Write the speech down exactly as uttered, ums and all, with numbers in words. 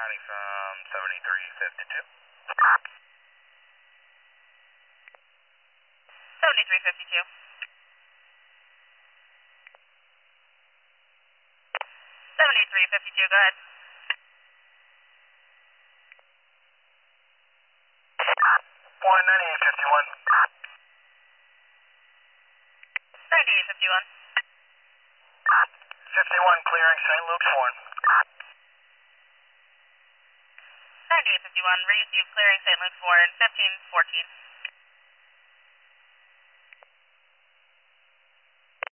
County from seventy-three fifty-two. seventy-three fifty-two. seventy-three fifty-two, go ahead. Point ninety-eight fifty-one. ninety-eight fifty-one. fifty-one clearing Saint Luke's Warren. ninety-eight fifty-one, receive clearing Saint Luke's Warren, fifteen fourteen.